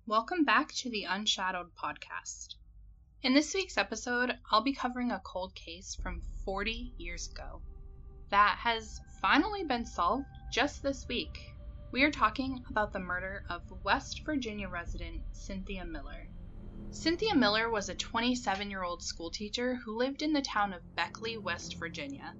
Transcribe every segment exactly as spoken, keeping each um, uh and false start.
Welcome back to the Unshadowed podcast. In this week's episode, I'll be covering a cold case from forty years ago that has finally been solved just this week. We are talking about the murder of West Virginia resident Cynthia Miller. Cynthia Miller was a twenty-seven-year-old schoolteacher who lived in the town of Beckley, West Virginia.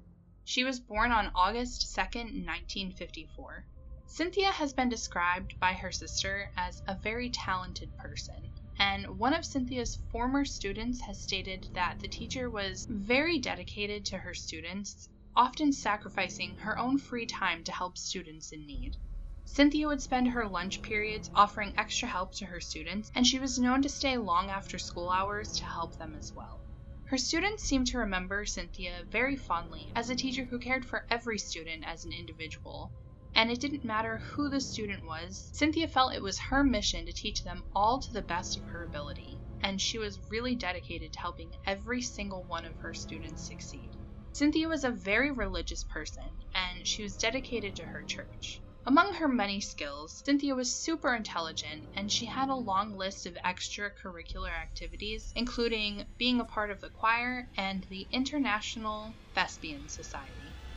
She was born on August second, nineteen fifty-four. Cynthia has been described by her sister as a very talented person, and one of Cynthia's former students has stated that the teacher was very dedicated to her students, often sacrificing her own free time to help students in need. Cynthia would spend her lunch periods offering extra help to her students, and she was known to stay long after school hours to help them as well. Her students seem to remember Cynthia very fondly as a teacher who cared for every student as an individual. And it didn't matter who the student was, Cynthia felt it was her mission to teach them all to the best of her ability, and she was really dedicated to helping every single one of her students succeed. Cynthia was a very religious person, and she was dedicated to her church. Among her many skills, Cynthia was super intelligent, and she had a long list of extracurricular activities, including being a part of the choir and the International Thespian Society.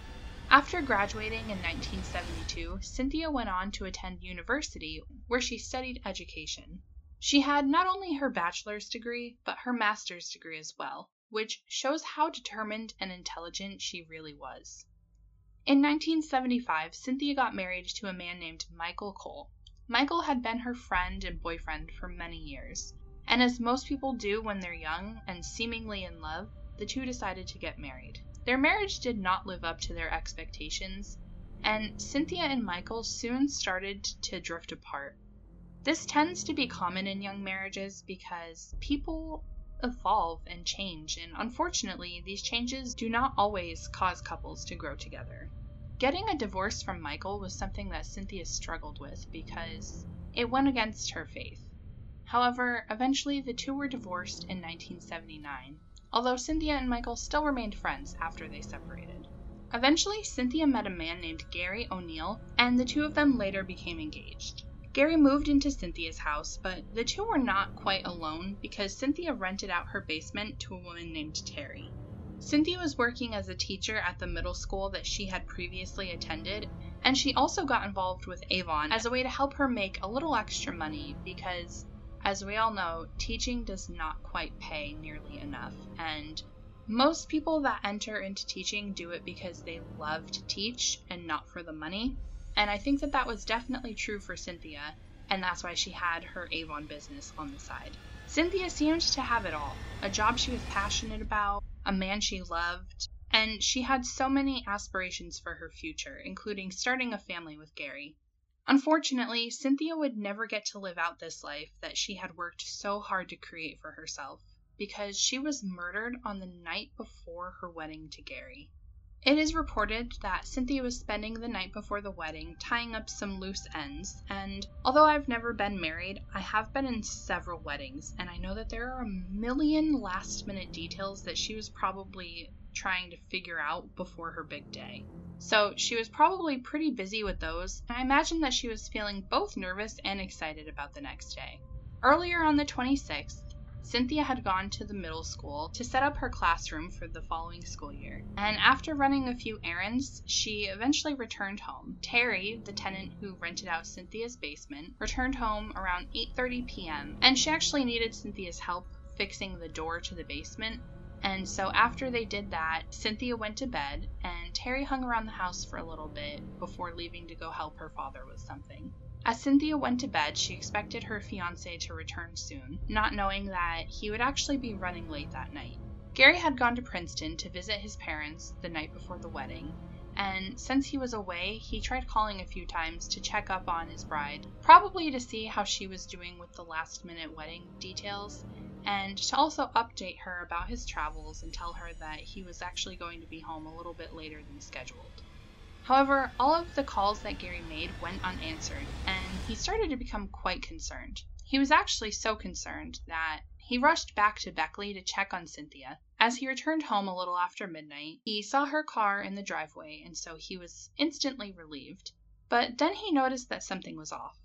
After graduating in nineteen seventy-two, Cynthia went on to attend university where she studied education. She had not only her bachelor's degree, but her master's degree as well, which shows how determined and intelligent she really was. In nineteen seventy-five, Cynthia got married to a man named Michael Cole. Michael had been her friend and boyfriend for many years, and as most people do when they're young and seemingly in love, the two decided to get married. Their marriage did not live up to their expectations, and Cynthia and Michael soon started to drift apart. This tends to be common in young marriages because people evolve and change, and unfortunately, these changes do not always cause couples to grow together. Getting a divorce from Michael was something that Cynthia struggled with because it went against her faith. However, eventually the two were divorced in nineteen seventy-nine. Although Cynthia and Michael still remained friends after they separated. Eventually, Cynthia met a man named Gary O'Neill, and the two of them later became engaged. Gary moved into Cynthia's house, but the two were not quite alone because Cynthia rented out her basement to a woman named Terry. Cynthia was working as a teacher at the middle school that she had previously attended, and she also got involved with Avon as a way to help her make a little extra money because, as we all know, teaching does not quite pay nearly enough, and most people that enter into teaching do it because they love to teach and not for the money, and I think that that was definitely true for Cynthia, and that's why she had her Avon business on the side. Cynthia seemed to have it all, a job she was passionate about, a man she loved, and she had so many aspirations for her future, including starting a family with Gary. Unfortunately, Cynthia would never get to live out this life that she had worked so hard to create for herself, because she was murdered on the night before her wedding to Gary. It is reported that Cynthia was spending the night before the wedding tying up some loose ends, and although I've never been married, I have been in several weddings, and I know that there are a million last-minute details that she was probably trying to figure out before her big day. So she was probably pretty busy with those, and I imagine that she was feeling both nervous and excited about the next day. Earlier on the twenty-sixth, Cynthia had gone to the middle school to set up her classroom for the following school year, and after running a few errands, she eventually returned home. Terry, the tenant who rented out Cynthia's basement, returned home around eight thirty p.m., and she actually needed Cynthia's help fixing the door to the basement. And so after they did that, Cynthia went to bed, and Terry hung around the house for a little bit before leaving to go help her father with something. As Cynthia went to bed, she expected her fiancé to return soon, not knowing that he would actually be running late that night. Gary had gone to Princeton to visit his parents the night before the wedding, and since he was away, he tried calling a few times to check up on his bride, probably to see how she was doing with the last-minute wedding details, and to also update her about his travels and tell her that he was actually going to be home a little bit later than scheduled. However, all of the calls that Gary made went unanswered, and he started to become quite concerned. He was actually so concerned that he rushed back to Beckley to check on Cynthia. As he returned home a little after midnight, he saw her car in the driveway, and so he was instantly relieved. But then he noticed that something was off.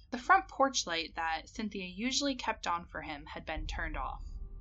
The front porch light that Cynthia usually kept on for him had been turned off.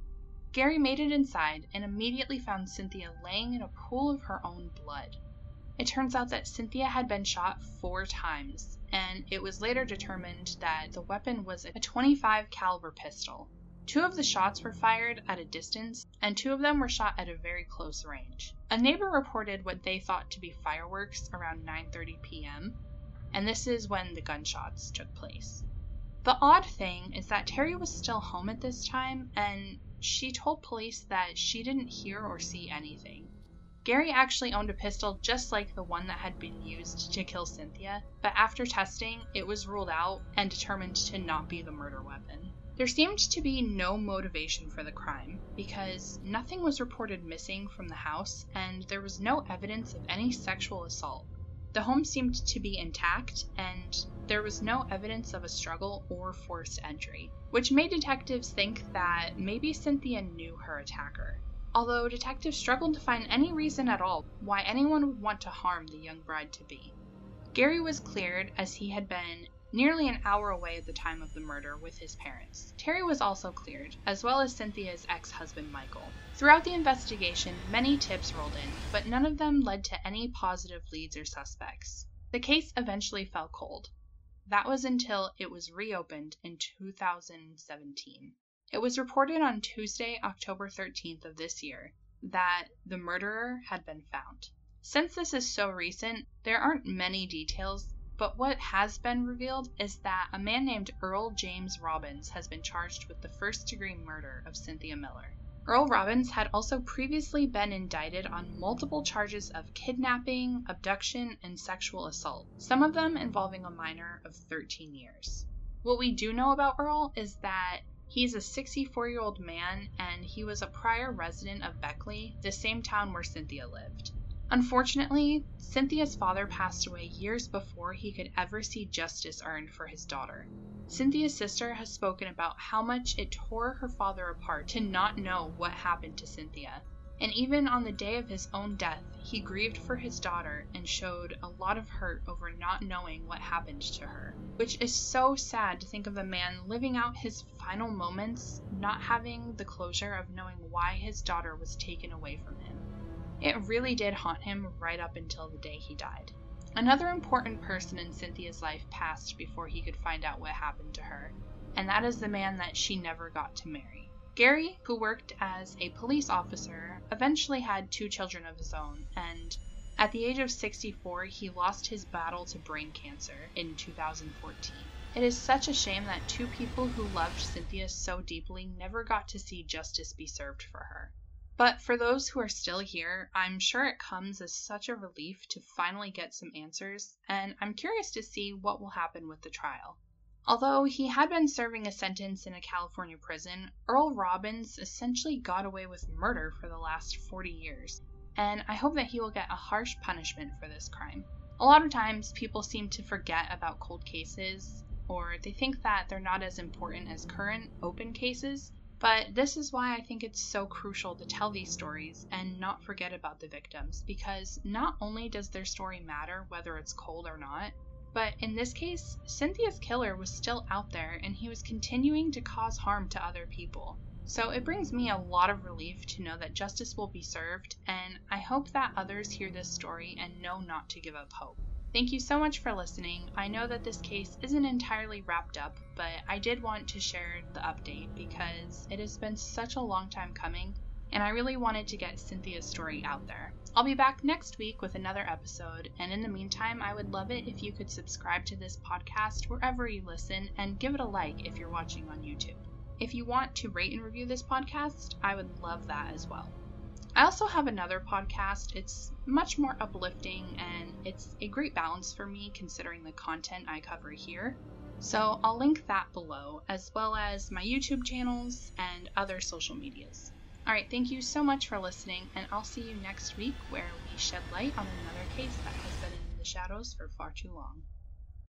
Gary made it inside and immediately found Cynthia laying in a pool of her own blood. It turns out that Cynthia had been shot four times, and it was later determined that the weapon was a twenty-five caliber pistol. Two of the shots were fired at a distance, and two of them were shot at a very close range. A neighbor reported what they thought to be fireworks around nine thirty p m, and this is when the gunshots took place. The odd thing is that Terry was still home at this time, and she told police that she didn't hear or see anything. Gary actually owned a pistol just like the one that had been used to kill Cynthia, but after testing, it was ruled out and determined to not be the murder weapon. There seemed to be no motivation for the crime, because nothing was reported missing from the house, and there was no evidence of any sexual assault. The home seemed to be intact, and there was no evidence of a struggle or forced entry, which made detectives think that maybe Cynthia knew her attacker. Although detectives struggled to find any reason at all why anyone would want to harm the young bride-to-be. Gary was cleared, as he had been nearly an hour away at the time of the murder with his parents. Terry was also cleared, as well as Cynthia's ex-husband Michael. Throughout the investigation, many tips rolled in, but none of them led to any positive leads or suspects. The case eventually fell cold. That was until it was reopened in two thousand seventeen. It was reported on Tuesday, October thirteenth of this year, that the murderer had been found. Since this is so recent, there aren't many details, but what has been revealed is that a man named Earl James Robbins has been charged with the first-degree murder of Cynthia Miller. Earl Robbins had also previously been indicted on multiple charges of kidnapping, abduction, and sexual assault, some of them involving a minor of thirteen years. What we do know about Earl is that he's a sixty-four-year-old man, and he was a prior resident of Beckley, the same town where Cynthia lived. Unfortunately, Cynthia's father passed away years before he could ever see justice earned for his daughter. Cynthia's sister has spoken about how much it tore her father apart to not know what happened to Cynthia. And even on the day of his own death, he grieved for his daughter and showed a lot of hurt over not knowing what happened to her. Which is so sad to think of a man living out his final moments, not having the closure of knowing why his daughter was taken away from him. It really did haunt him right up until the day he died. Another important person in Cynthia's life passed before he could find out what happened to her, and that is the man that she never got to marry. Gary, who worked as a police officer, eventually had two children of his own, and at the age of sixty-four, he lost his battle to brain cancer in two thousand fourteen. It is such a shame that two people who loved Cynthia so deeply never got to see justice be served for her. But for those who are still here, I'm sure it comes as such a relief to finally get some answers, and I'm curious to see what will happen with the trial. Although he had been serving a sentence in a California prison, Earl Robbins essentially got away with murder for the last forty years, and I hope that he will get a harsh punishment for this crime. A lot of times, people seem to forget about cold cases, or they think that they're not as important as current open cases. But this is why I think it's so crucial to tell these stories and not forget about the victims, because not only does their story matter whether it's cold or not, but in this case, Cynthia's killer was still out there and he was continuing to cause harm to other people. So it brings me a lot of relief to know that justice will be served, and I hope that others hear this story and know not to give up hope. Thank you so much for listening. I know that this case isn't entirely wrapped up, but I did want to share the update because it has been such a long time coming, and I really wanted to get Cynthia's story out there. I'll be back next week with another episode, and in the meantime, I would love it if you could subscribe to this podcast wherever you listen and give it a like if you're watching on YouTube. If you want to rate and review this podcast, I would love that as well. I also have another podcast. It's much more uplifting and it's a great balance for me considering the content I cover here. So I'll link that below, as well as my YouTube channels and other social medias. Alright, thank you so much for listening, and I'll see you next week where we shed light on another case that has been in the shadows for far too long.